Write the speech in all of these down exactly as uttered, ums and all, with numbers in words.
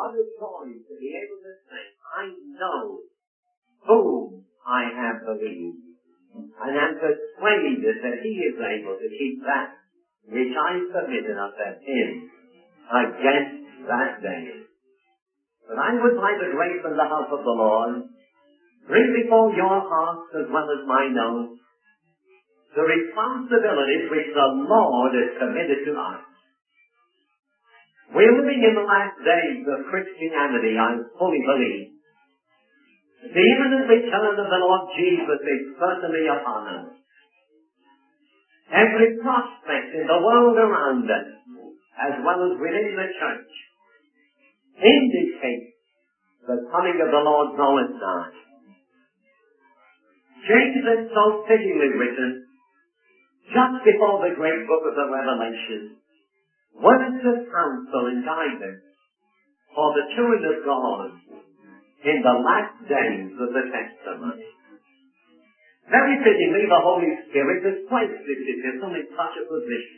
what a joy to be able to say, I know whom I have believed, and am persuaded that he is able to keep that which I submitted unto him against that day. But I would, by the grace and the help of the Lord, bring before your hearts as well as mine own the responsibilities which the Lord has committed to us. We're living in the last days of Christianity, I fully believe. The imminent return of the Lord Jesus is certainly upon us. Every prospect in the world around us, as well as within the church, indicates the coming of the Lord draweth nigh. James has so fittingly written, just before the great book of the Revelation, words of counsel and guidance for the children of God in the last days of the Testament. Very fittingly, the Holy Spirit has placed this epistle in such a position,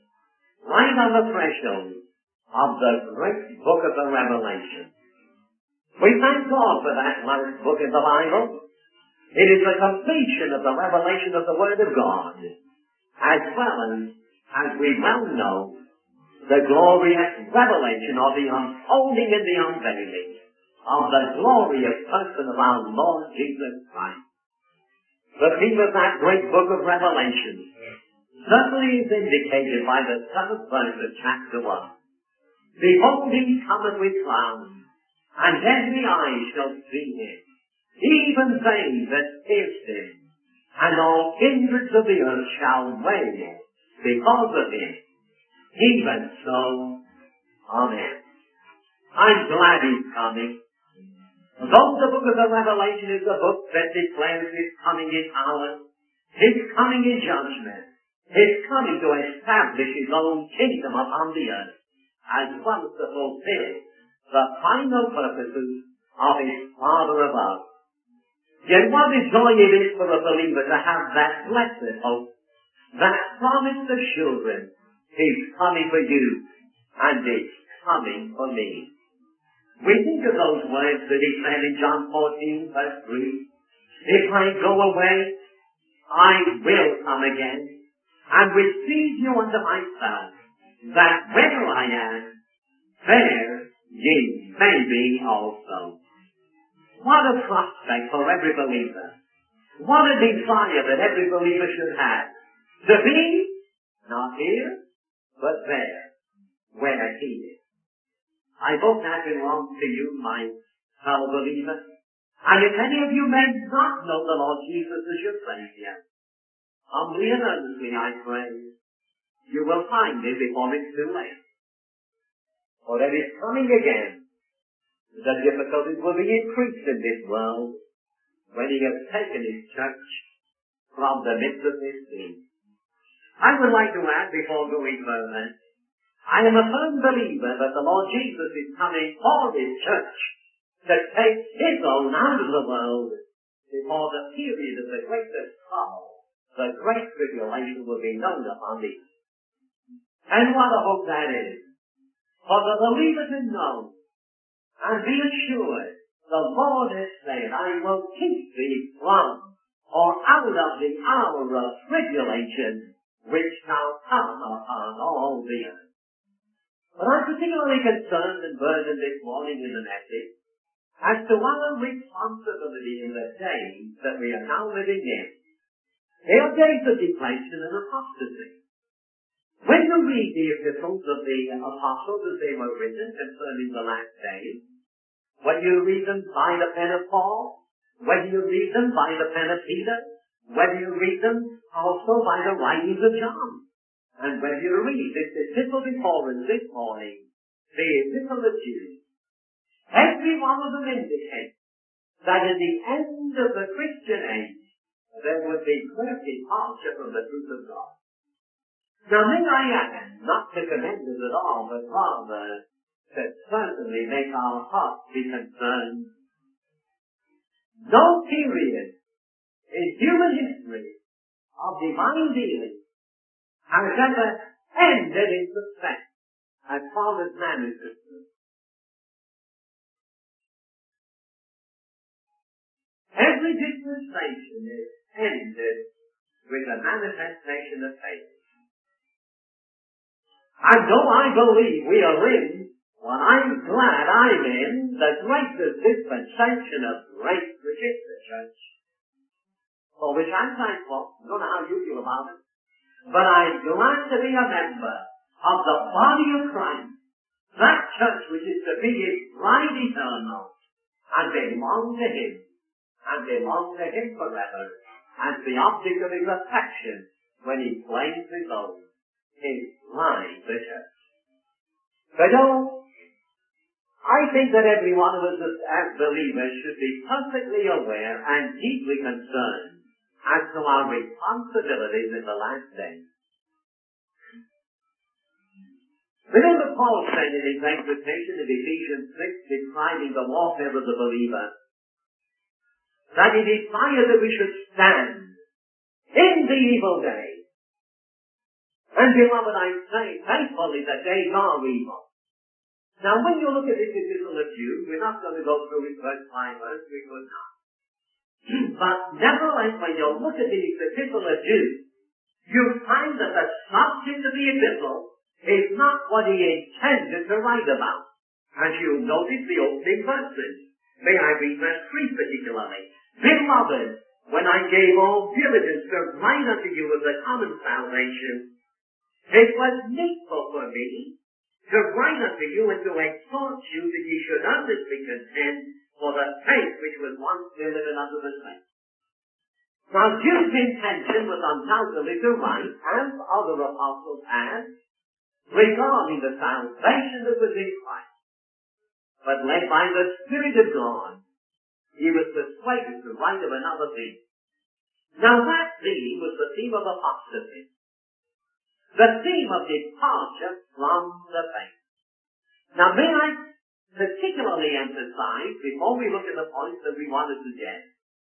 right on the threshold of the great book of the Revelation. We thank God for that last book in the Bible. It is the completion of the revelation of the Word of God, as well as, as we well know, the glorious revelation or the unfolding and the unveiling of the glorious person of our Lord Jesus Christ. The theme of that great book of Revelation certainly is indicated by the seventh verse of chapter one. Behold, he cometh with clouds, and every eye shall see him, even they that pierced him, and all kindreds of the earth shall wail because of him. Even so, amen. I'm glad he's coming. Though the book of the Revelation is a book that declares his coming in power, his coming in judgment, his coming to establish his own kingdom upon the earth, as well as to fulfill the final purposes of his Father above. Yet what a joy it is for a believer to have that blessed hope, that promised assurance, he's coming for you, and it's coming for me. We think of those words that he said in John fourteen, verse three. If I go away, I will come again, and receive you unto myself, that where I am, there ye may be also. What a prospect for every believer. What a desire that every believer should have. To be, not here, but there, where he is. I hope that belongs to you, my fellow believer. And if any of you may not know the Lord Jesus as your Savior, humbly and earnestly I pray, you will find him before it's too late. For it is coming again. The difficulties will be increased in this world when he has taken his church from the midst of this sea. I would like to add before going further, I am a firm believer that the Lord Jesus is coming for his church to take his own out of the world before the period of the greatest sorrow, the great tribulation will be known upon the earth. And what a hope that is for the believer to know and be assured the Lord has said, I will keep thee from or out of the hour of tribulation which shall come upon all the earth. But I'm particularly concerned and burdened this morning in the message as to our responsibility in the days that we are now living in. They are days of deflation and apostasy. When you read the epistles of the apostles as they were written concerning the last days, whether you read them by the pen of Paul, whether you read them by the pen of Peter, whether you read them also by the writings of John, and whether you read this epistle before us this morning, the epistle of Jude, every one of them indicates that in the end of the Christian age, there would be great departure from the truth of God. Now, may I add, not to commend us at all, but rather to certainly make our hearts be concerned. No period in human history of divine dealing has ever ended in success as far as man is concerned. Every dispensation is ended with a manifestation of faith. And though I believe we are in, well, I'm glad I'm in the greatest dispensation of grace, which is the church, for which I'm thankful. I don't know how you feel about it, but I'm glad to be a member of the body of Christ, that church which is to be his bride eternal, and belong to him, and belong to him forever, as the object of his affection when he claims his own, his bride, the church. But oh, I think that every one of us as, as believers should be perfectly aware and deeply concerned as to our responsibilities in the last days. Remember Paul said in his exhortation of Ephesians six, describing the warfare of the believer, that he desired that we should stand in the evil day. And beloved, I say faithfully that days are evil. Now, when you look at this epistle of Jude, we're not going to go through it verse by verse, we could not. But nevertheless, when you look at this epistle of Jude, you find that the subject of the epistle is not what he intended to write about. As you notice the opening verses. May I read verse three particularly? Beloved, when I gave all diligence to write unto you of the common salvation, it was needful for me to write unto you and to exhort you that ye should earnestly contend for the faith which was once delivered unto the saints. Now, Jude's intention was undoubtedly to write, as other apostles had, regarding the salvation that was in Christ. But led by the Spirit of God, he was persuaded to write of another theme. Now, that theme was the theme of apostasy. The theme of departure from the faith. Now, may I particularly emphasize, before we look at the points that we wanted to get,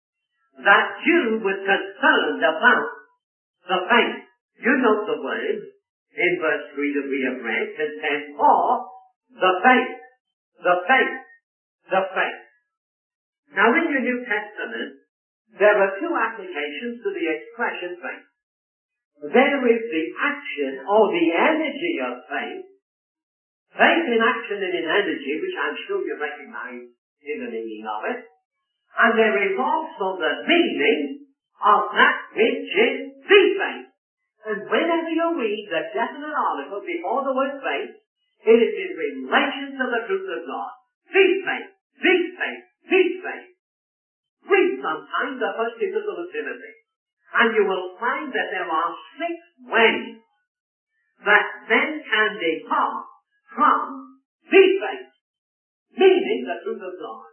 that Jude was concerned about the faith. You note the words in verse three that we have read, contend for the faith, the faith, the faith. Now, in your New Testament, there are two applications to the expression faith. There is the action or the energy of faith. Faith in action and in energy, which I'm sure you recognize in the meaning of it. And there is also the meaning of that which is the faith. And whenever you read the definite article before the word faith, it is in relation to the truth of God. The faith, the faith, the faith. Read sometimes the first epistle of Timothy. And you will find that there are six ways that men can depart from the faith, meaning the truth of God.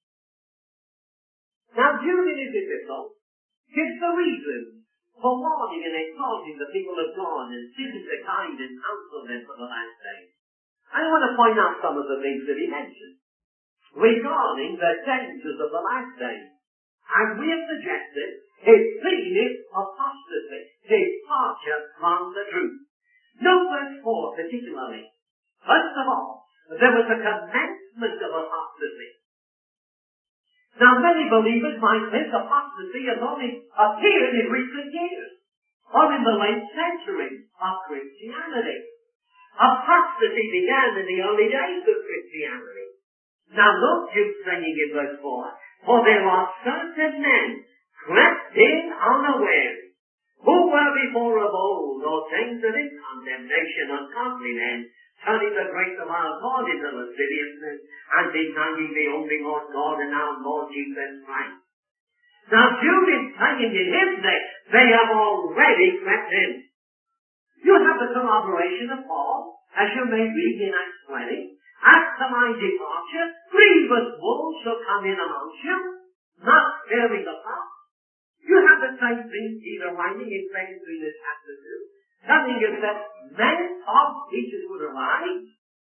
Now, Jude in his epistle gives the reason for warning and exhorting the people of God and seeking to guide and counsel them for the last days. I want to point out some of the things that he mentioned regarding the dangers of the last days. As we have suggested, his theme is apostasy, departure from the truth. Note verse four particularly. First of all, there was a commencement of apostasy. Now, many believers might think apostasy has only appeared in recent years, or in the late centuries of Christianity. Apostasy began in the early days of Christianity. Now, look, Jude saying in verse four, for there are certain men crept in unawares, who were before of old ordained to this condemnation, ungodly men, turning the grace of our God into lasciviousness, and denying the only Lord God and our Lord Jesus Christ. Now, Jude is saying in his day, they have already crept in. You have the corroboration of Paul, as you may read in Acts twenty. After my departure, grievous wolves shall come in amongst you, not sparing the flock. You have the same thing Peter writing in Second Peter chapter two, telling us that men of teachers would arise.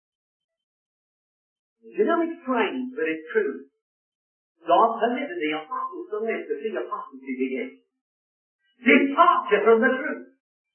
You know, it's strange, but it's true. God permitted the apostles to live to see apostasy begin. Departure from the truth.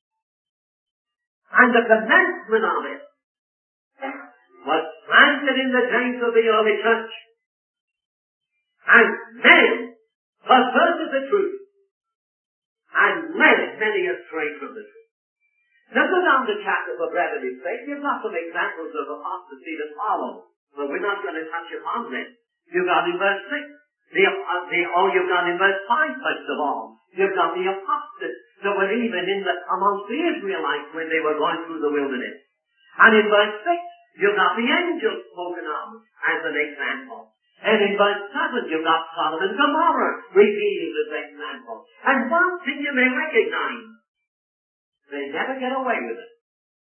And the commencement of it was planted in the days of the early church. As men perverted the truth, and led many astray from the truth. Now go down the chapter for brevity's sake. You've got some examples of apostasy that follow, but we're not going to touch upon them. You've got in verse six, the, uh, the, oh, you've got in verse five, first of all. You've got the apostates that were even in the, amongst the Israelites when they were going through the wilderness. And in verse six, you've got the angels spoken of as an example. And in verse seven, you've got Sodom and Gomorrah repeated as an example. And one thing you may recognize, they never get away with it.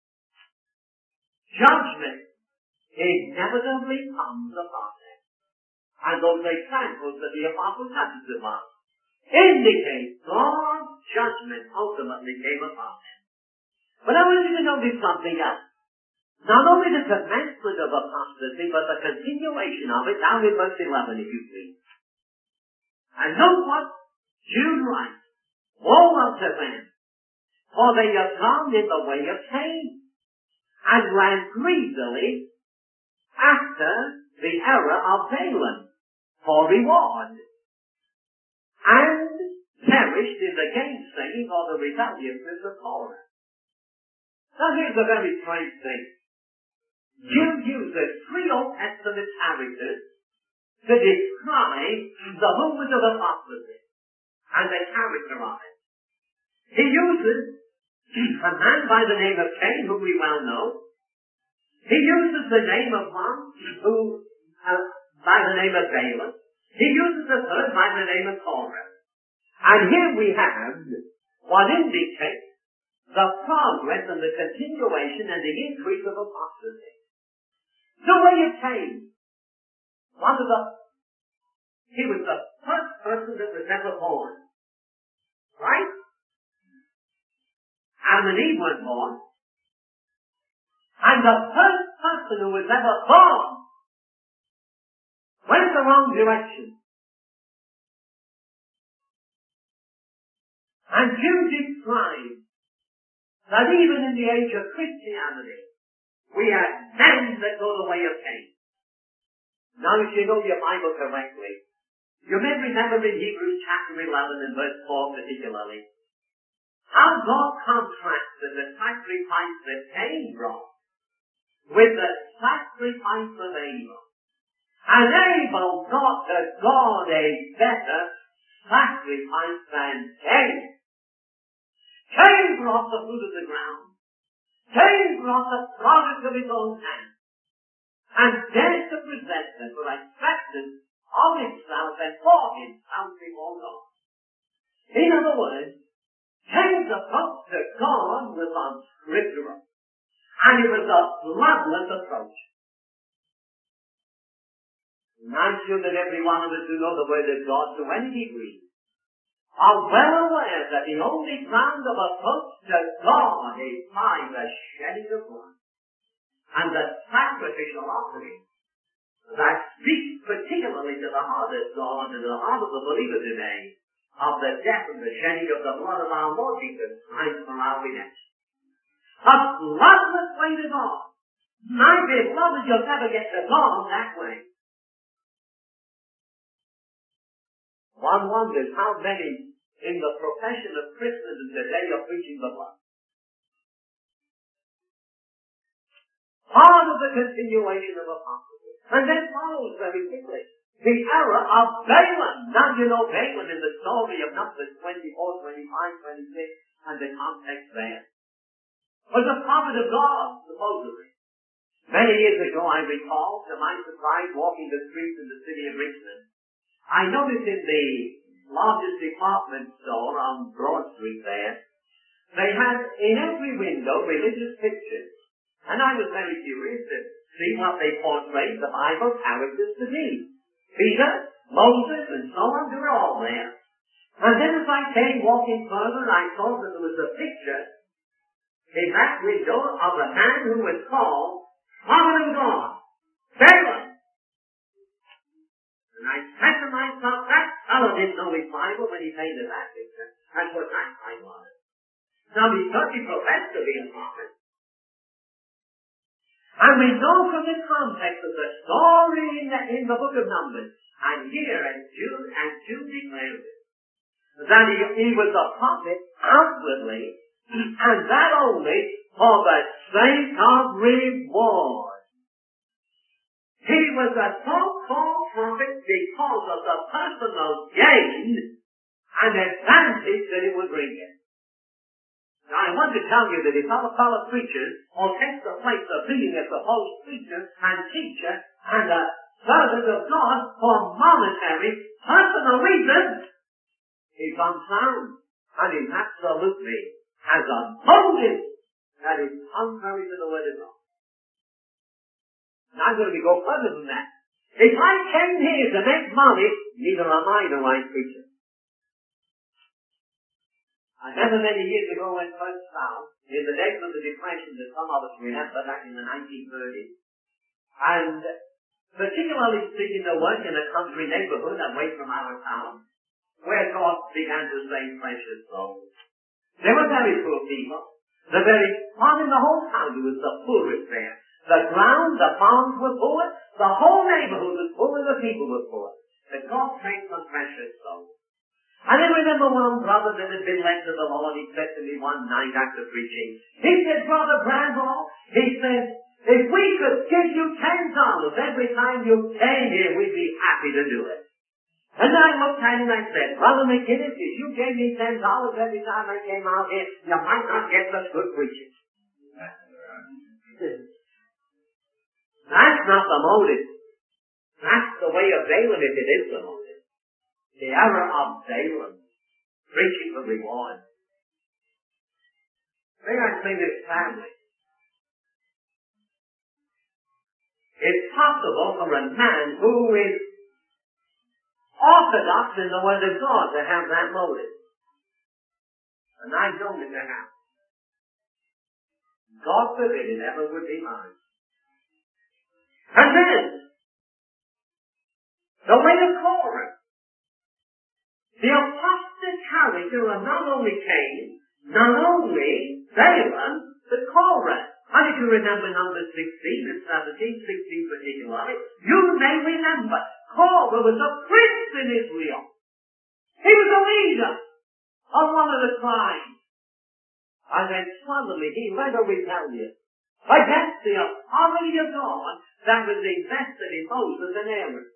Judgment inevitably comes upon them. And those examples that the apostle touches upon indicate God's judgment ultimately came upon them. But I want you to notice something else. Not only the commencement of apostasy, but the continuation of it, down in verse eleven, if you please. And note what Jude writes. Woe unto them, for they have gone in the way of Cain, and ran greedily after the error of Balaam for reward, and perished in the gainsaying or the rebelliousness of Korah. Now here's a very strange thing. Jude uses three Old Testament characters to describe the movement of apostasy and the character of it. He uses a man by the name of Cain, whom we well know. He uses the name of one who, uh, by the name of Balaam. He uses a third by the name of Korah. And here we have what indicates the progress and the continuation and the increase of apostasy. The way of Cain. One of the, he was the first person that was ever born. Right? Adam and Eve were born. And the first person who was ever born went the wrong direction. And Jude describes that even in the age of Christianity, we have men that go the way of Cain. Now, if you know your Bible correctly, you may remember in Hebrews chapter eleven and verse four particularly, how God contrasted the sacrifice that Cain brought with the sacrifice of Abel. And Abel brought to God a better sacrifice than Cain. Cain brought the fruit of the ground. Cain brought the product of his own hand, and dared to present them for acceptance of himself and for himself before God. In other words, Cain's approach to God was unscriptural, and it was a bloodless approach. And I'm sure that every one of us who know the Word of God to any degree are well aware that the only ground of approach to God is by the shedding of blood and the sacrificial offering that speaks particularly to the heart of God and to the heart of the believer today of the death and the shedding of the blood of our Lord Jesus Christ for our redemption. A bloodless way to God. My beloved, you'll never get to God that way. One wonders how many in the profession of Christendom today are preaching the blood. Part of the continuation of apostasy. And then follows very quickly the error of Balaam. Now you know Balaam in the story of Numbers twenty-four, twenty-five, twenty-six, and the context there. Was a prophet of God, supposedly. Many years ago, I recall, to my surprise, walking the streets in the city of Richmond, I noticed in the largest department store on Broad Street there, they had in every window religious pictures. And I was very curious to see what they portrayed the Bible characters to be. Peter, Moses, and so on, they were all there. And then as I came walking further, I saw that there was a picture in that window of a man who was called Prophet of God, Balaam. And I said to myself, that fellow didn't know his Bible when he painted that picture. That's what I find on it. Now, he certainly professed to be a prophet. And we know from the context of the story in the, in the book of Numbers, And here, as Jude, as Jude declares it, that he, he was a prophet outwardly, and that only for the sake of reward. He was a so-called prophet because of the personal gain and advantage that it would bring him. Now, I want to tell you that if our fellow preachers will take the place of being a supposed preacher and teacher and a servant of God for monetary, personal reasons, he's unsound and he absolutely has a motive that is contrary to the Word of God. And I'm going to go further than that. If I came here to make money, neither am I the right preacher. I remember many years ago when first found, in the days of the Depression that some of us remember back in the nineteen thirties, and particularly speaking to work in a country neighborhood away from our town, where God began to save precious souls. They were very poor people. The very part in the whole county was the poorest there. The ground, the farms were poor, the whole neighborhood was poor, and the people were poor. But God saved some precious souls. And I remember one brother that had been led to the Lord, he said to me one night after preaching, he said, Brother Bradlaugh, he said, if we could give you ten dollars every time you came here, we'd be happy to do it. And I looked at him and I said, Brother McGinnis, if you gave me ten dollars every time I came out here, you might not get such good preaching. That's not the motive. That's the way of Balaam if it is the motive. The error of Balaam, preaching for reward. May I say this family? It's possible for a man who is orthodox in the Word of God to have that motive. And I've known it to happen. God forbid it ever would be mine. And then, the way of Korah. The apostate character of not only Cain, not only Balaam, but Korah. And if you remember Numbers sixteen and seventeen, sixteen particularly, you may remember Korah was a prince in Israel. He was a leader of one of the tribes. And then suddenly he led a rebellion against the authority of God that was invested in Moses and Aaron.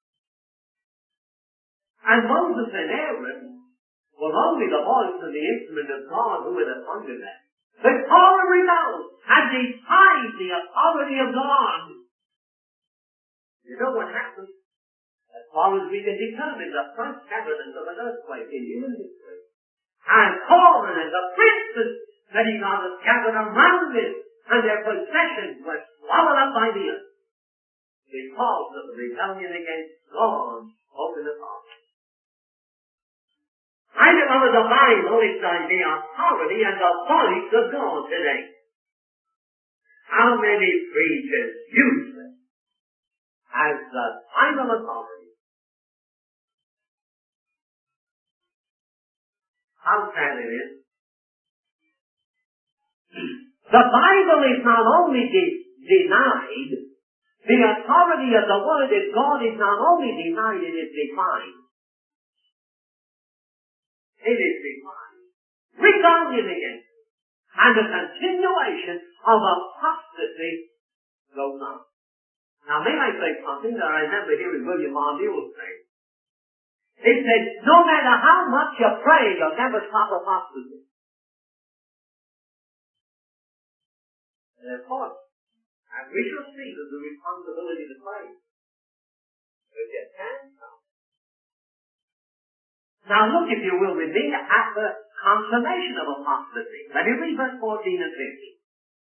And Moses and Aaron were only the voice and the instrument of God who were under them. But Korah rebelled and defied the authority of God. You know what happened? As far as we can determine, the first evidence of an earthquake in human history. And Korah and the princes that he got gathered around him, and their possessions were swallowed up by the earth because of the rebellion against God over the Father. I know the Bible is the authority and the voice of God today. How many preachers use it as the final authority? How sad it is. The Bible is not only de- denied, the authority of the Word of God is not only denied, it is defined. It is defined. Rebellion against it. And the continuation of apostasy goes on. Now may I say something that I remember hearing William Marmule say. He said, no matter how much you pray, you'll never stop apostasy. And of course, and we shall see there's a responsibility to pray. But you can stop. Now look, if you will, with me at the consummation of apostasy. Let me read verse fourteen and fifteen.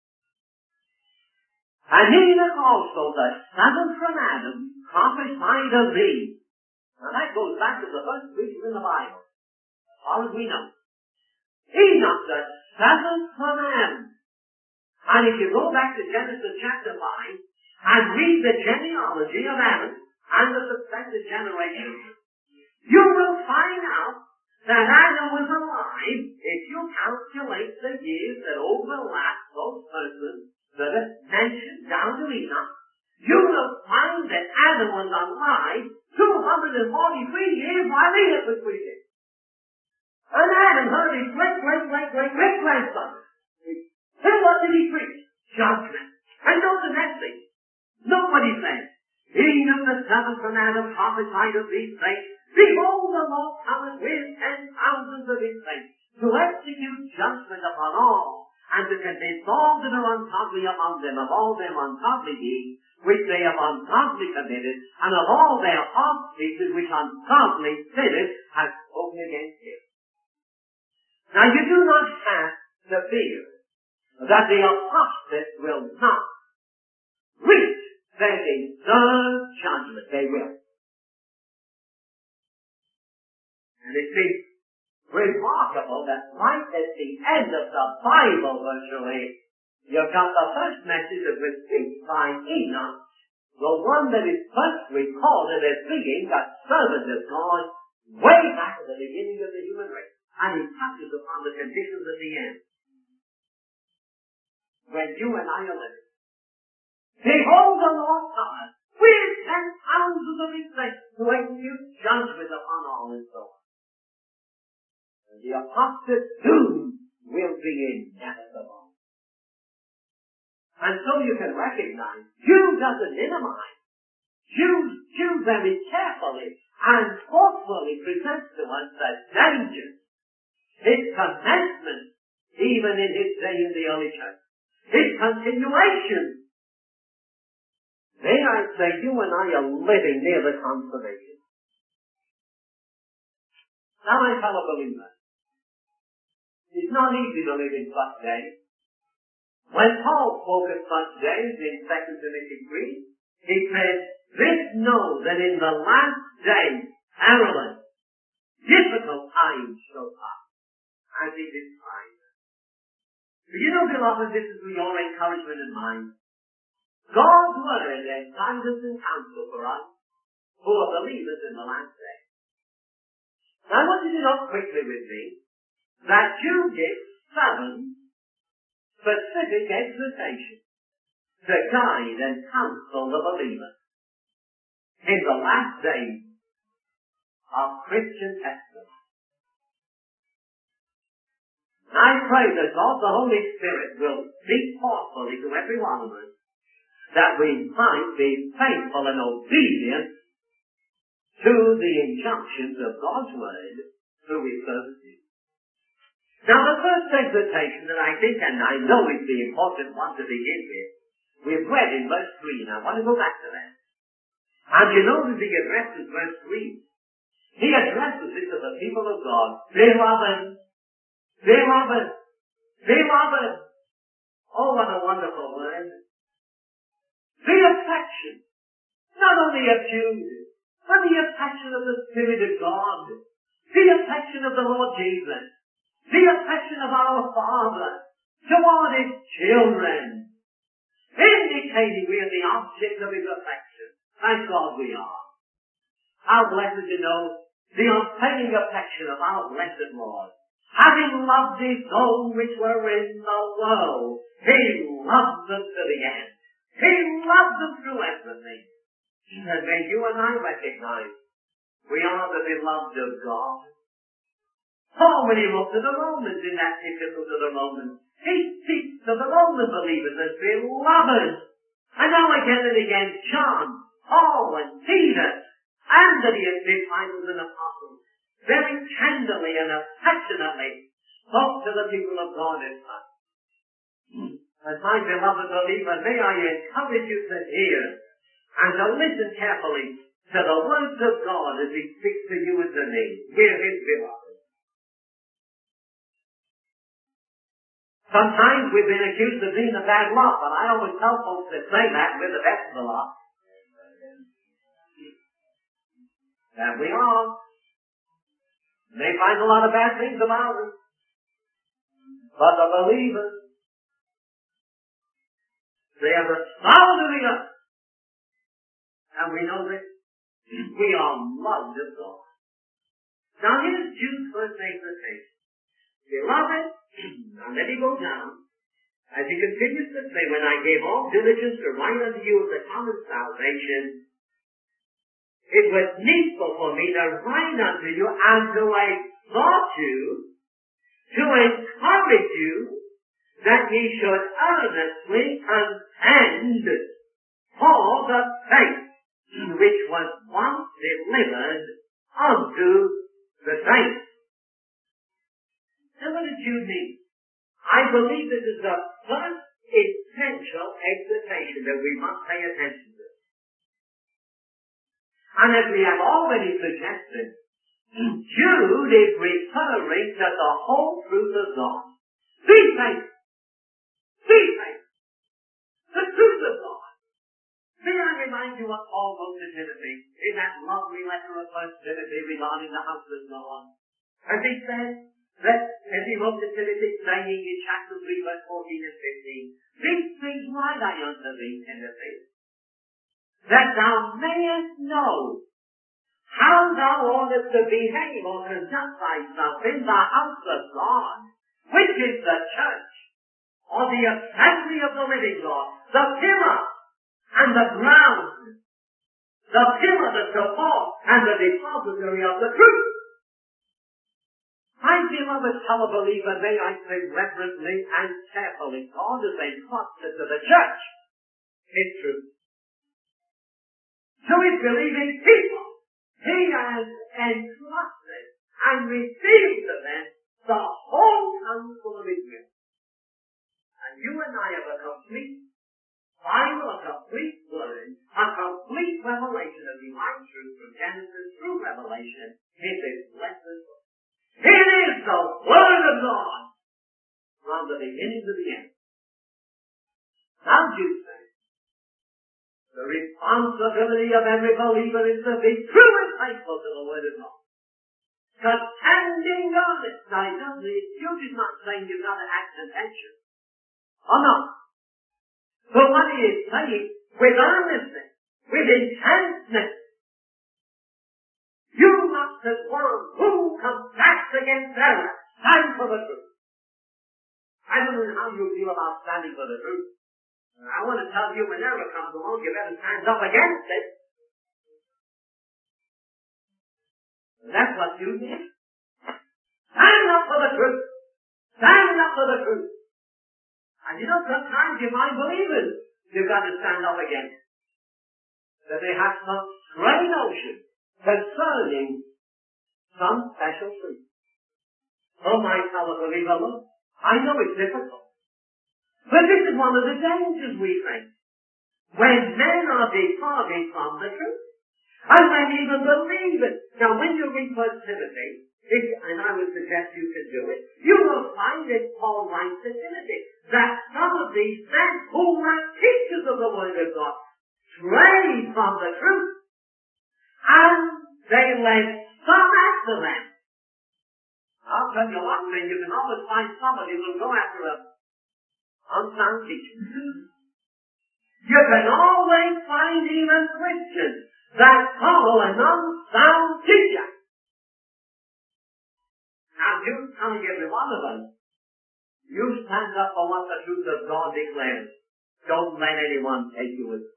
And Enoch also, the seventh from Adam, prophesied of thee. Now that goes back to the first preacher in the Bible, as far as we know. Enoch, the seventh from Adam. And if you go back to Genesis chapter five and read the genealogy of Adam and the successive generations, you will find out that Adam was alive if you calculate the years that overlap those persons that are mentioned down to Enoch. You will find that Adam was alive two hundred forty-three years while Enoch was preaching. And Adam heard his great, great, great, great, great grandson. Then what did he preach? Judgment. And notice the next thing. Look what he said. Enoch the seventh from Adam prophesied of these things. Behold, the Lord cometh with ten thousands of his saints to execute judgment upon all, and to convince all that are ungodly among them of all their ungodly deeds, which they have ungodly committed, and of all their offspeakers which ungodly sinners have spoken against him. Now you do not have to fear that the apostates will not reach their deserved judgment. They will. And it seems remarkable that right at the end of the Bible, virtually, you've got the first message that was preached by Enoch, the one that is first recorded as being a servant of God way back at the beginning of the human race. And he touches upon the conditions at the end. When you and I are living. Behold, the Lord cometh with ten thousands of his saints to execute judgment upon all and so on. And the apostate doom will be inevitable. And so you can recognize, Jude doesn't minimize. Jude, Jude very carefully and forcefully presents to us the dangers, his commencement, even in his day in the early church, his continuation. There I say, you and I are living near the consummation. Now, my fellow believers, it's not easy to live in such days. When Paul spoke of such days in Second Timothy three, he said, this know that in the last days, perilous, difficult times shall come, as he described. You know, beloved, this is for your encouragement in mind. God's word and guidance and counsel for us who are believers in the last day. Now, I want you to note quickly with me that Jude gives seven specific exhortations to guide and counsel the believer in the last days of Christian testimony. I pray that God the Holy Spirit will speak forcefully to every one of us that we might be faithful and obedient to the injunctions of God's Word through His services. Now the first exhortation that I think, and I know is the important one to begin with, we've read in verse three, and I want to go back to that. And you notice he addresses verse three. He addresses it to the people of God. Beloved, beloved, beloved. Oh, what a wonderful word. The affection, not only of Jude, but the affection of the Spirit of God, the affection of the Lord Jesus, the affection of our Father toward His children, indicating we are the object of His affection. Thank God we are. How blessed to know the unfailing affection of our blessed Lord. Having loved His own which were in the world, He loved them to the end. He loved them through everything. And may you and I recognize we are the beloved of God. Paul, when he wrote to the Romans in that epistle to the Romans, he speaks to the Roman believers as beloved. And now again and again, John, Paul, and Peter, and the disciples and apostles, very tenderly and affectionately spoke to the people of God as such. And my beloved believer, may I encourage you to hear and to listen carefully to the words of God as He speaks to you and to me. Hear His beloved. Sometimes we've been accused of being a bad lot, but I always tell folks that say that we're the best of the lot. And we are. They find a lot of bad things about us. But the believers, they are the solid of the earth. And we know that we are loved of God. Now here's Jude's first exhortation. Beloved, now let me go down. As he continues to say, when I gave all diligence to write unto you of the common salvation, it was needful for me to write unto you and to exhort you, to encourage you, that ye should earnestly contend for the faith which was once delivered unto the saints. Now what did you mean? I believe this is the first essential exhortation that we must pay attention to. And as we have already suggested, Jude is referring to the whole truth of God. Be faithful. Be faithful. The truth of God. May I remind you what Paul wrote to Timothy in that lovely letter of First Timothy regarding the house of God. As he said, that as he wrote to Timothy, saying in chapter three, verse fourteen and fifteen, these things write I unto thee, Timothy, that thou mayest know how thou oughtest to behave or conduct thyself in the house of God, which is the church, or the assembly of the living God, the pillar and the ground, the pillar, the support, and the depository of the truth. My beloved fellow believer, may I say reverently and carefully, God has entrusted to the church His truth. To His believing people, He has entrusted and revealed to them the whole counsel of Israel. And you and I have a complete Bible, a complete word, a complete revelation of divine truth from Genesis through Revelation in this blessed book. It is the Word of God from the beginning to the end. Now, Jude says, the responsibility of every believer is to be true and faithful to the Word of God. Contending on it. Now, he doesn't, Jude is not saying you've got to act attention. Oh, no. But what he is saying, with earnestness, with intentness, you must, as one who combats against error, stand for the truth. I don't know how you feel about standing for the truth. I want to tell you, when error comes along, you better stand up against it. And that's what you did. Stand up for the truth. Stand up for the truth. And you know, sometimes you might believe it. You've got to stand up against it. That they have some stray notion concerning some special truth. Oh, my fellow believer, look, I know it's difficult. But this is one of the dangers we face. When men are departing from the truth. And when even believe it. Now, when you read First Timothy, if, and I would suggest you can do it, you will find that Paul writes to Timothy that some of these men who were teachers of the Word of God strayed from the truth. And they led some after them. I'll tell you one thing, you can always find somebody who will go after a unsound teacher. You can always find even Christians that follow an unsound teacher. Now, Jude's telling every one of us, you stand up for what the truth of God declares. Don't let anyone take you as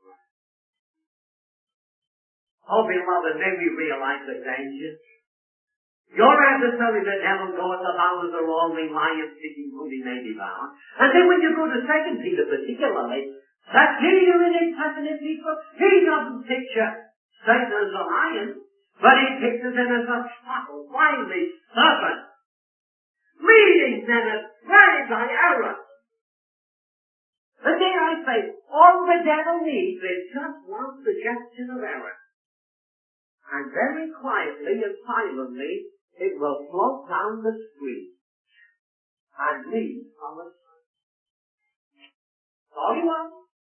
Oh, beloved, may we realize the danger. Your adversary, the devil, goeth about as a roaring lion, seeking whom he may devour. And then when you go to Second Peter particularly, that Peter in his Testament people, he doesn't picture Satan as a lion, but he pictures him as a subtle, wily serpent, leading them astray by error. But there I say, all the devil needs is just one suggestion of error. And very quietly and silently, it will float down the street and lead from the sun. All you want?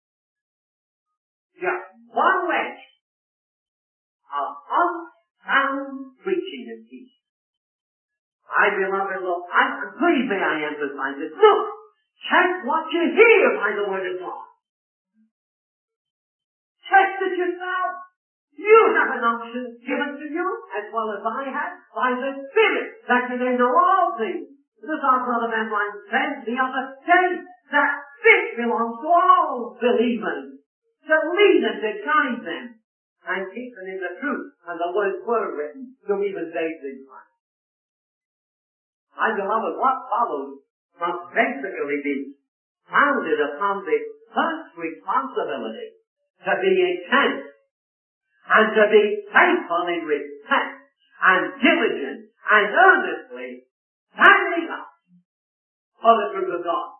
Just one wedge of unsound preaching and teaching. I, beloved, look, I, please may I emphasize this. Look, check what you hear by the Word of God. Test it yourself. You have an unction given to you, as well as I have, by the Spirit, that you may know all things. This our brother Memline said the other day, that this belongs to all believers, to lead and to guide them. and keeping in the truth, and the words were written to even days in time. My beloved, what follows must basically be founded upon the first responsibility to be intent and to be faithful in respect and diligent and earnestly standing up for the truth of God.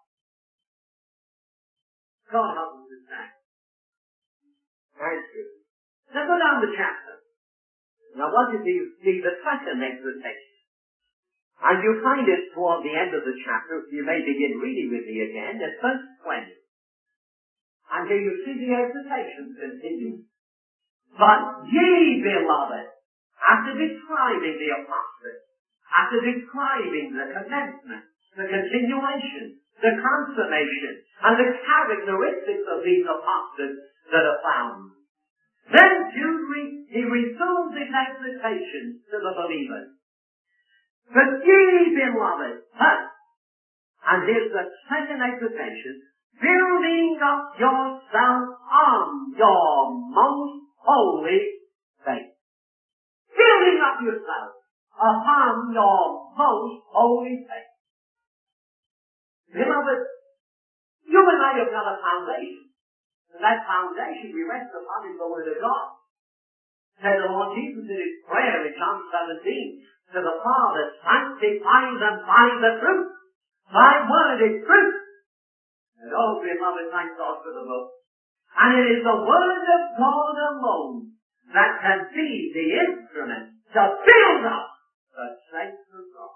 God help us to stand. Thank you. Now go down the chapter. Now what did you see the second exhortation? And you find it toward the end of the chapter. You may begin reading with me again at verse twenty. And here you see the exhortation continue. But ye, beloved, after describing the apostate, after describing the commencement, the continuation, the consummation, and the characteristics of these apostates that are found, then Jude, re- he resumes his exhortation to the believers. But ye, beloved, huh? And here's the second exhortation, building up yourself on your most holy faith. Building up yourself upon your most holy faith. Beloved, you and I have got a foundation. And that foundation we rest upon is the Word of God. Said the Lord Jesus in his prayer in John seventeen to the Father, sanctify them by the truth. Thy word is truth. And oh, beloved, thank God for the book. And it is the Word of God alone that can be the instrument to build up the saints of God.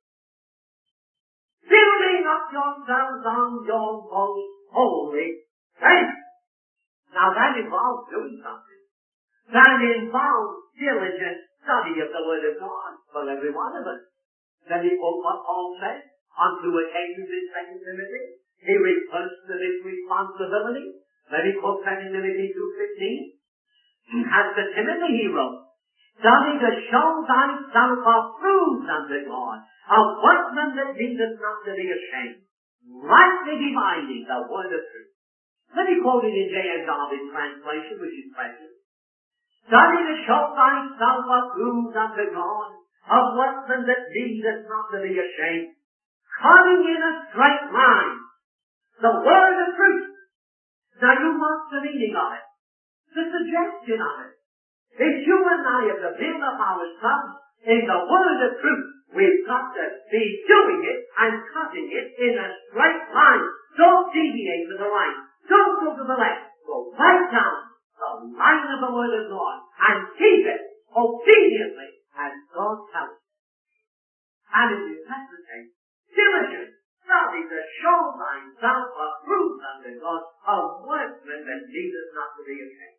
Building up yourselves on your most holy faith. Now that involves doing something. That involves diligent study of the Word of God for every one of us. Then he quote what Paul said on two occasions in Second Timothy. He refers to this responsibility. Then he quotes Second Timothy two fifteen. As to Timothy he wrote, study to show thyself approved unto God, a workman that needeth not to be ashamed, rightly dividing the word of truth. Let me quote it in J N Darby's translation, which is precious. Study to show thyself approved unto God, a workman that needeth not to be ashamed, cutting in a straight line the word of truth. Now you mark the meaning of it, the suggestion of it. If you and I have to build up ourselves in the word of truth, we've got to be doing it and cutting it in a straight line. Don't deviate to the right. Don't go to the left. Go right down the line of the Word of God and keep it obediently as God tells you. And it is necessary, diligent, study to show thyself approved unto God, a workman that needeth not to be ashamed.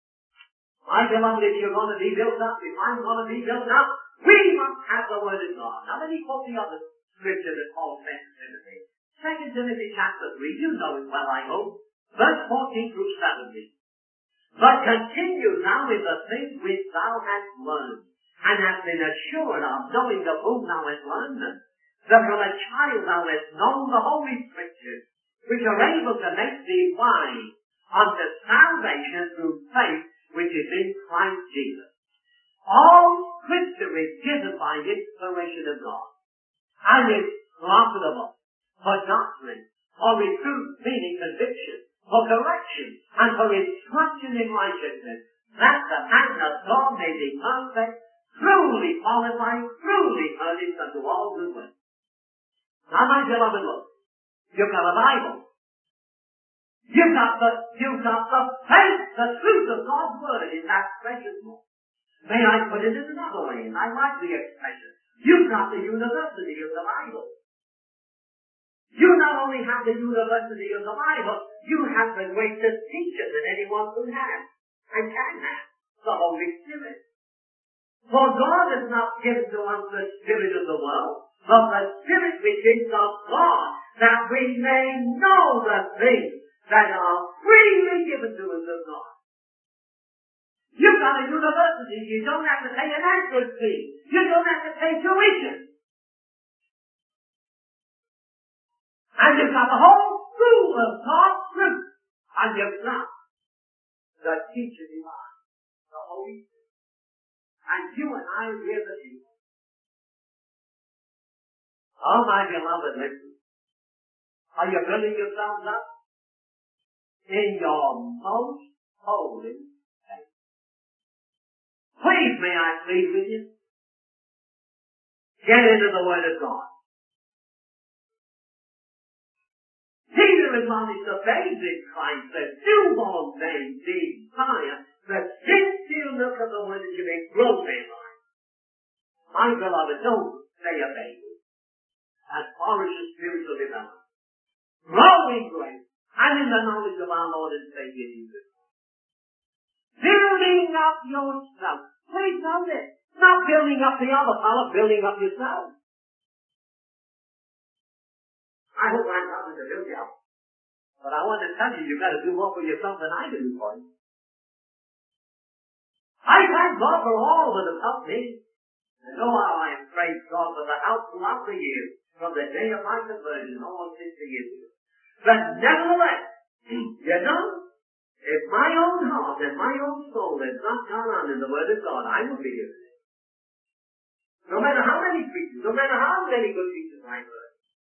My beloved, if you're going to be built up, if I'm going to be built up, we must have the Word of God. Now let me quote the other scripture that Paul sent to Timothy. Second Timothy chapter three, you know it well, I hope. Verse fourteen through seventeen. But continue now in the things which thou hast learned, and hast been assured of, knowing of whom thou hast learned them, that from a child thou hast known the Holy Scriptures, which are able to make thee wise unto salvation through faith which is in Christ Jesus. All Scripture is given by inspiration of God, and is profitable for doctrine, for reproof, meaning conviction, for correction, and for instruction in righteousness, that the man of God may be perfect, truly qualified, truly furnished unto all good works. Now, my beloved, look, you've got a Bible. You've got the, you've got the faith, the truth of God's Word in that precious book. May I put it in another way, and I like the expression. You've got the university of the Bible. You not only have the university of the Bible, you have the greatest teacher that anyone could have, and can have, the Holy Spirit. For God has not given to us the spirit of the world, but the Spirit which is of God, that we may know the things that are freely given to us of God. You've got a university, you don't have to pay an entrance fee, you don't have to pay tuition. And you've got the whole school of God's truth. And you've got the teacher divine, the you and I we're the people. Oh, my beloved, listen. Are you building yourselves up? In your most holy faith. Please, may I plead with you? Get into the Word of God. Peter admonished the babes in Christ, the newborn babes, desire the sincere milk of the Word that you may grow thereby. My beloved, don't stay a baby. As far as your spiritual development. Grow in grace and in the knowledge of our Lord and Savior Jesus Christ. Building up yourself. Please notice, not building up the other fellow, building up yourself. I hope I'm not to build you up. But I want to tell you, you've got to do more for yourself than I can do for you. I thank God for all that have helped me. And know how I have praised God for the help throughout the years, from the day of my conversion, almost sixty years ago. But nevertheless, you know, if my own heart and my own soul has not gone on in the Word of God, I will be here today. No matter how many preachers, no matter how many good preachers I've heard.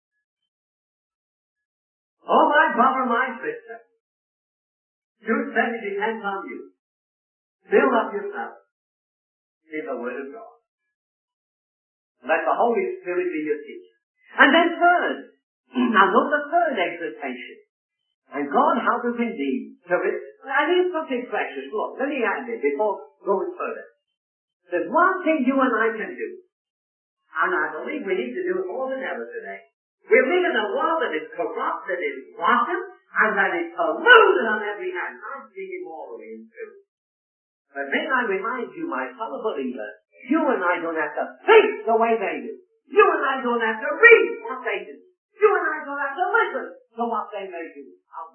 Oh, my brother, my sister, you said it depends on you. Build up yourself in the Word of God. Let the Holy Spirit be your teacher. And then third, now note the third exhortation. And God help us indeed to it. I need something precious. Look, let me add this before going further. There's one thing you and I can do. And I believe we need to do it more than ever today. We live in a world that is corrupt, that is rotten, and that is polluted on every hand. I'm speaking morally and truth. But may I remind you, my fellow believers, you and I don't have to think the way they do. You and I don't have to read what they do. You and I don't have to listen to what they may do.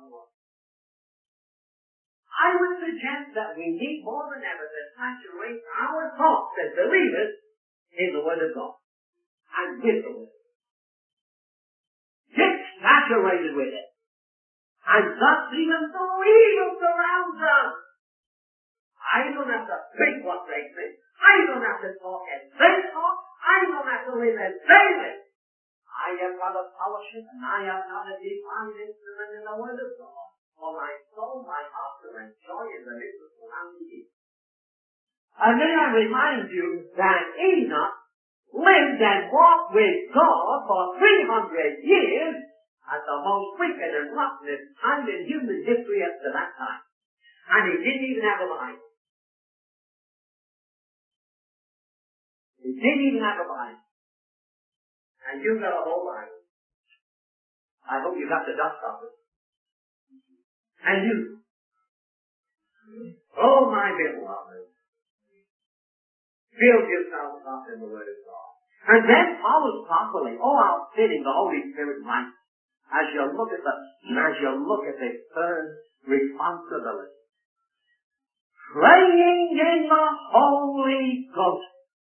I would suggest that we need more than ever to saturate our thoughts as believers in the Word of God. And with the Word. Get saturated with it. And thus, even though evil surrounds us, I don't have to think what they think. I don't have to talk as they talk. I don't have to live as they live. I have got a fellowship and I have got a divine instrument in the Word of God. For my soul, my heart to enjoy in the midst of surrounding you. And may I remind you that Enoch lived and walked with God for three hundred years at the most wicked and rottenest time in human history up to that time. And he didn't even have a Bible. He didn't even have a Bible. And you got a whole Bible. I hope you got the dust of it. And you. Oh, my beloved. Build yourself up in the Word of God. And then follow properly. Oh, how fitting the Holy Spirit writes. As you look at the, as you look at the third responsibility. Praying in the Holy Ghost.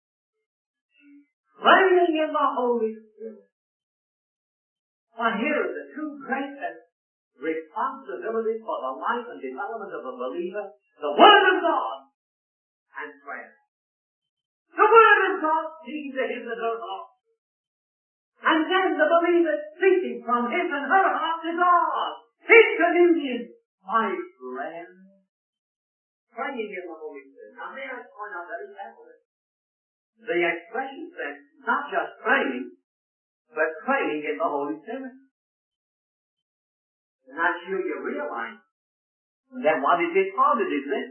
Praying in the Holy Spirit. Well, here are the two greatest responsibilities for the life and development of a believer. The Word of God and prayer. The Word of God sees to his and her heart. And then the believer speaking from his and her heart to God. His communion. My friend. Praying in the Holy Spirit. Now may I point out very carefully. The expression says not just praying, but praying in the Holy Spirit. And I'm sure you realize that what is it called is this.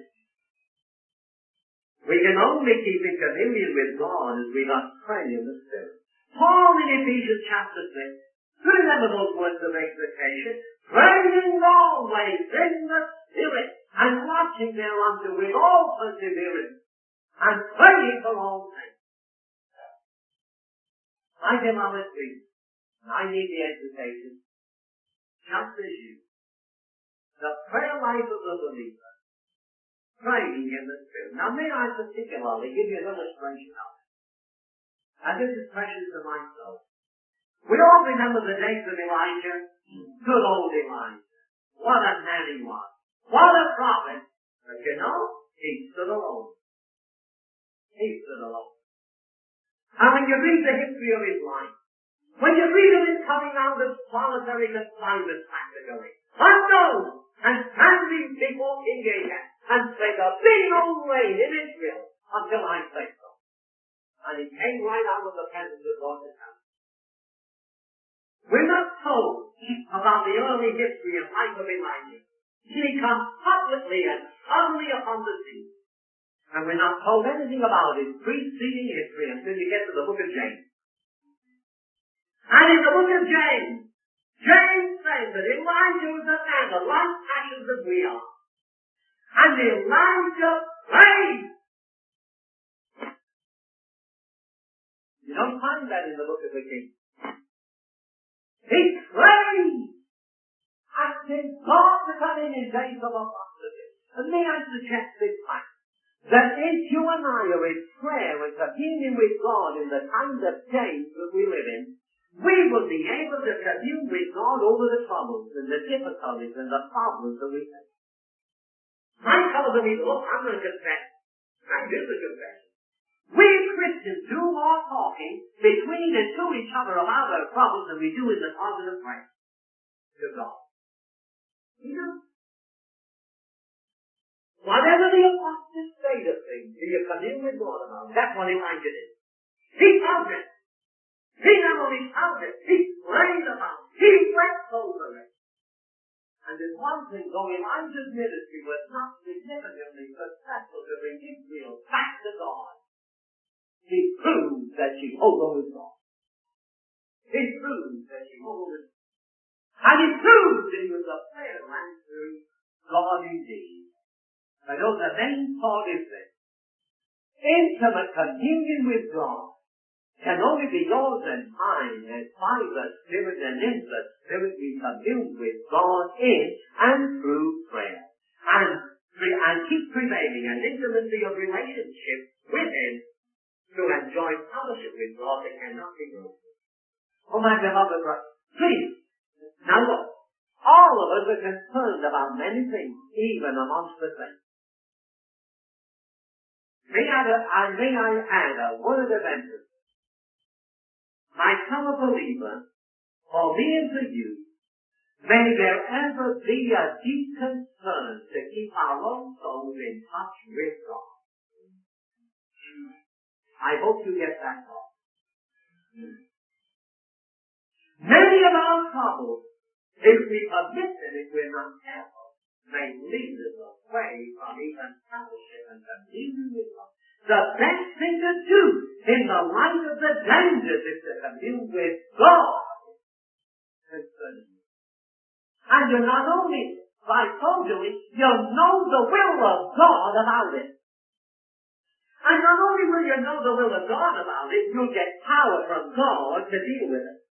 We can only keep in communion with God as we not pray in the Spirit. Paul in Ephesians chapter six, remember those words of exhortation, praying always in the Spirit, and watching thereunto with all perseverance, and praying for all things. My beloved friends, I need the exhortation, just as you. The prayer life of the believer, praying in the Spirit. Now may I particularly give you an illustration of it. And this is precious to my soul. We all remember the days of Elijah. Good old Elijah. What a man he was. What a prophet. But you know, he stood alone. He's to the Lord. And when you read the history of his life, when you read of his coming out of solitary confinement practically, unknown, and standing before King Ahab, and say, there'll be no rain in Israel until I say so. And he came right out of the presence of God to heaven. We're not told about the early history and life of Elijah. He comes publicly and suddenly upon the scene. And we're not told anything about his preceding history until you get to the book of James. And in the book of James, James says that Elijah was a man of like passions as we are. And Elijah prayed. You don't find that in the book of the Kings. He prayed, asking God to come in in days of apostasy. And may I suggest this fact, that if you and I are in prayer and communion with God in the kind of days that we live in, we will be able to commune with God over the troubles and the difficulties and the problems that we face. I tell them, look, I'm going to confess. I do the confession. We Christians do more talking between and to each other about our problems than we do in the closet of prayer to God. We do. Whatever the apostate state of things, do you commune with God about? That's what Elijah did. He felt it. He not only felt it, he prayed about it. He wept over it. And there's one thing, though Elijah's ministry was not significantly successful to bring Israel back to God, he proved that Jehovah was God. He proved that Jehovah was God. And he proved that he was a prayer answering God indeed. I know the main thought is this. Intimate communion with God can only be yours and mine as by the Spirit and in the Spirit we commune with God in and through prayer. And, and keep prevailing an intimacy of relationship with Him to enjoy fellowship with God that cannot be broken. Oh my beloved brother, please, now look, all of us are concerned about many things, even amongst the saints. May I, I, may I add a word of emphasis? My fellow believer, for me and for you, may there ever be a deep concern to keep our own souls in touch with God. I hope you get that thought. Many of our troubles, if we permit them, if we're not careful, may lead us away from even fellowship and communion with God. The best thing to do in the light of the dangers is to commune with God concerning you. And you're not only, by so doing, you'll know the will of God about it. And not only will you know the will of God about it, you'll get power from God to deal with it.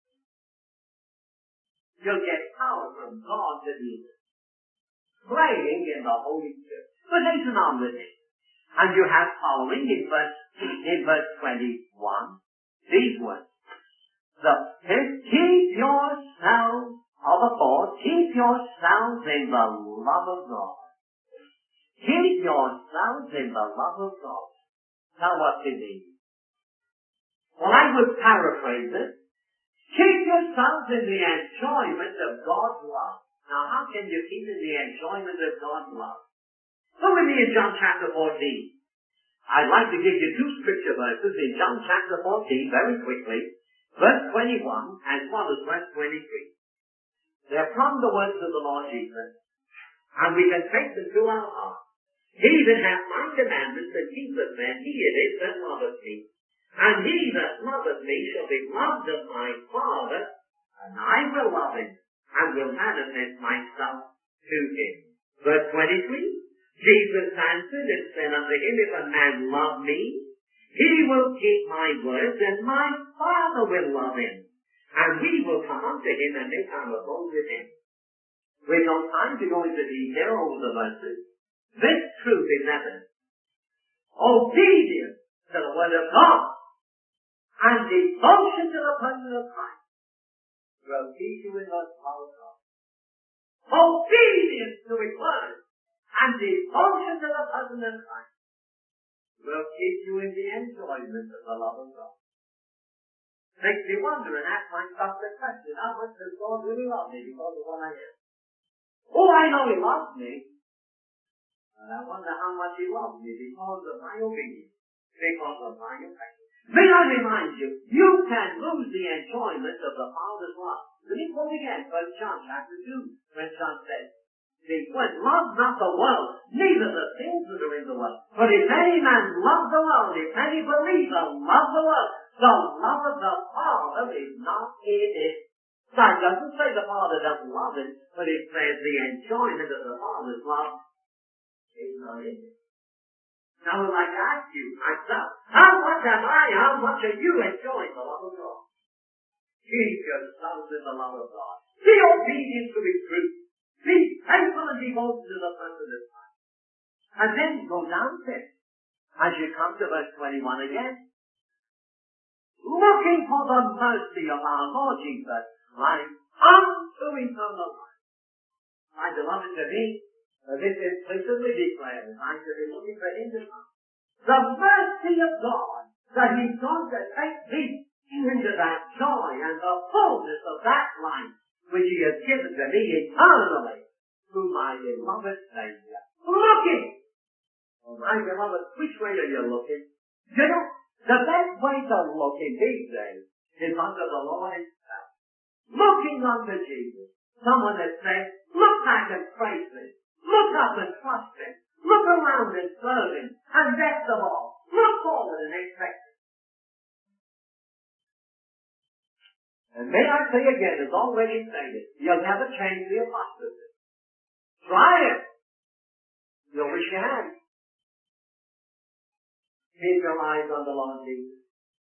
You'll get power from God to deal with it. Praying in the Holy Spirit. But hasten on with it. And you have following in verse, in verse twenty-one, these words. So, keep yourselves, all the four, keep yourselves in the love of God. Keep yourselves in the love of God. Now what's it mean? Well, I would paraphrase it. Keep yourselves in the enjoyment of God's love. Now how can you keep in the enjoyment of God's love? Look with me in John chapter fourteen. I'd like to give you two scripture verses in John chapter fourteen very quickly. Verse twenty-one as well as verse twenty-three. They're from the words of the Lord Jesus. And we can take them to our heart. He that hath my commandments and keepeth them, he it is that loveth me. And he that loveth me shall be loved of my Father, and I will love him, and will manifest myself to him. Verse twenty-three. Jesus answered and said unto him, if a man love me, he will keep my words, and my Father will love him. And we will come unto him and make our abode with him. We've no time to go into detail over the verses. This truth is evident. Obedience to the word of God and devotion to the person of Christ will keep you in the power of God. Obedience to his word and devotion to the person of Christ will keep you in the enjoyment of the love of God. Makes me wonder and ask myself the question, how much does God really love me because of what I am? Oh, I know He loves me. And I wonder how much He loves me because of my obedience, because of my affection. May I remind you, you can lose the enjoyment of the Father's love. Let me quote again, First John chapter two, when John says, See, when love not the world, neither the things that are in the world. But if any man love the world, if any believer love the world, the love of the Father is not in it. So it doesn't say the Father doesn't love it, but it says the enjoyment of the Father's love is not in it. Now I would like to ask you, myself, how much am I, how much are you enjoying the love of God? Keep yourselves in the love of God. Be obedient to His truth. Be faithful and devoted to the person of Christ. And then go down there. As you come to verse twenty-one again. Looking for the mercy of our Lord Jesus Christ unto eternal life. My beloved, to me, this implicitly declares I should be looking for Him to come. The mercy of God, that He's going to take me into that joy and the fullness of that life which He has given to me eternally through my beloved Savior. Looking! Oh, my beloved, which way are you looking? You know, the best way to look in these days is unto the Lord Himself. Looking unto Jesus. Someone that says, look back and praise Him. Look up and trust Him. Look around and serve Him. And best of all, look forward and expect Him. And may I say again, as already stated, you'll never change the apostasy. Try it. You'll wish you had. Keep your eyes on the Lord Jesus.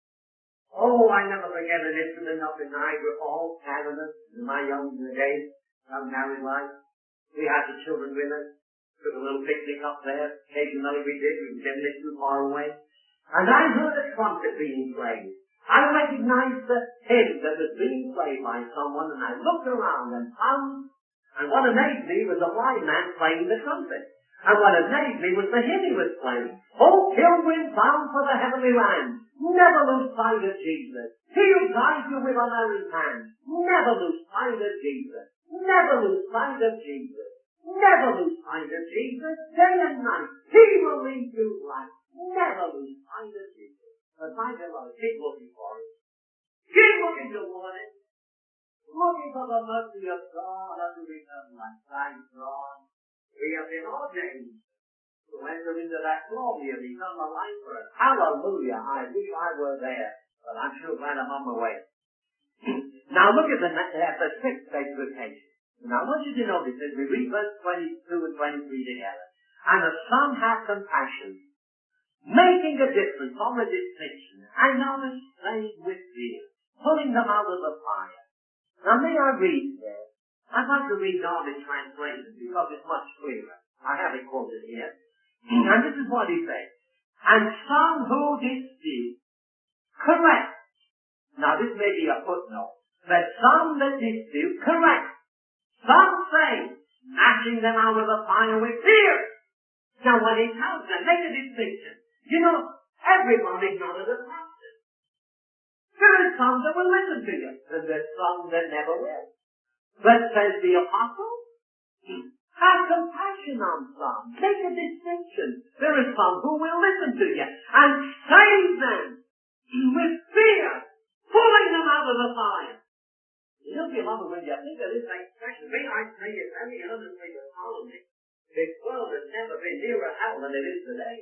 Oh, I never forget an incident up in Niagara Falls, Canada, in my young days, of married life. We had the children with us. Took a little picnic up there. Occasionally we did. We didn't live too far away. And I heard a trumpet being played. I recognized the hymn that was being played by someone, and I looked around and found, and what amazed me was a blind man playing the trumpet. And what amazed me was the hymn he was playing. Oh, pilgrim bound for the heavenly land, never lose sight of Jesus. He who guides you with unerring hand, never lose sight of Jesus. Never lose sight of Jesus. Never lose sight of Jesus. Day and night, He will lead you right. Never lose sight of Jesus. But my beloved, keep looking for Him. Keep looking toward Him. Looking for the mercy of God unto eternal life. Thank God. We have been ordained to enter into that glory of eternal life for us. Hallelujah. I wish I were there, but I'm sure glad I'm on my way. Now look at the, at the sixth exhortation. Now I want you to notice as we read verse twenty-two and twenty-three together. And the Son hath compassion, making a difference on the distinction, and others saved with fear, pulling them out of the fire. Now may I read there? I'd like to read Darby's translation because it's much clearer. I have it quoted here. And this is what he says. And some who dispute, correct. Now this may be a footnote. But some that dispute, correct. Some say, snatching them out of the fire with fear. Now when he tells them, make a distinction. You know, everybody knows the process. There are some that will listen to you, and there's some that never will. But says the apostle, have compassion on some. Make a distinction. There are some who will listen to you and save them with fear, pulling them out of the fire. You know, beloved, when you think of this expression, may I say it very earnestly to follow me. This world has never been nearer hell than it is today.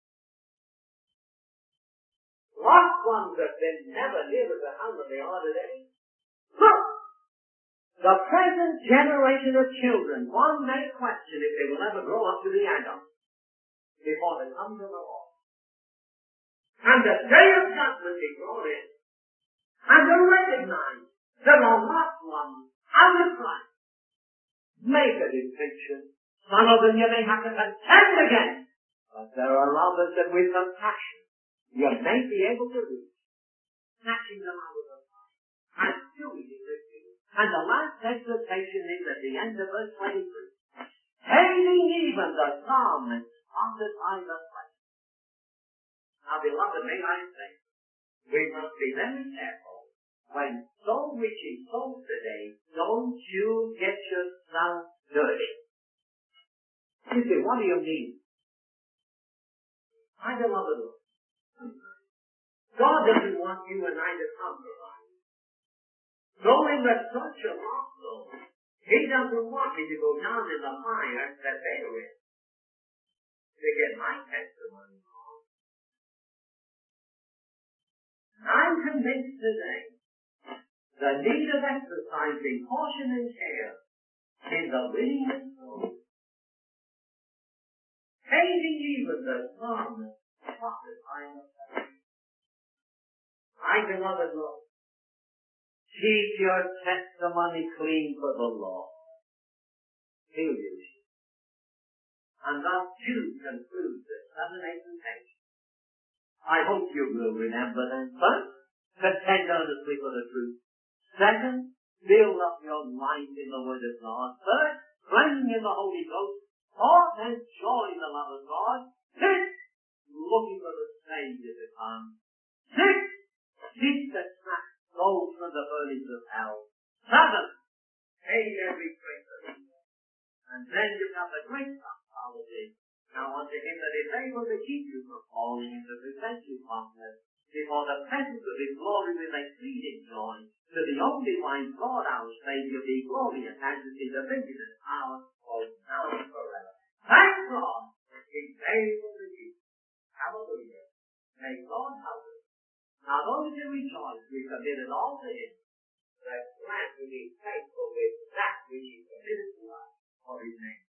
Lost ones have been never nearer to hell than they are today. Look! The present generation of children, one may question if they will ever grow up to be adults before they come to the Lord. And the day of judgment is brought in. And to recognize there are lost ones out of Christ. Make a distinction. Some of them you may have to contend against, but there are others that with compassion you may be able to reach, snatching them out of the fire and doing it with you. And the last exhortation is at the end of verse twenty-three. Hating even the garments of the time of flesh. Now, beloved, may I say, we must be very careful. When soul reaching souls today, don't you get yourself dirty. You say, what do you mean? My beloved, God doesn't want you and I to compromise. Knowing that such a lost soul, He doesn't want me to go down in the fire that they are in to get my testimony on. I'm convinced today the need of exercising caution and care in the winning of souls, hating even the smallness, profit I have found. My beloved Lord, keep your testimony clean for the Lord. He'll use you. And thus you conclude the seven exhortations. I hope you will remember them. First, contend earnestly for the truth. Second, build up your mind in the Word of God. Third, praying in the Holy Ghost. Fourth, enjoy the love of God. Fifth, looking for the Savior to come. Sixth, seek to snatch souls from the burnings of hell. Seventh, hate every trace of evil. And then you've got the great doxology. Now unto Him that is able to keep you from falling and to present you faultless before the presence of His glory with exceeding joy, to the only wise God our Savior be glory and majesty, dominion and power, both now and forever. Thank God He's able to keep. Hallelujah. May God help us. Now those who rejoice, we committed all to Him, that grant we be faithful with that which He committed to us for His name.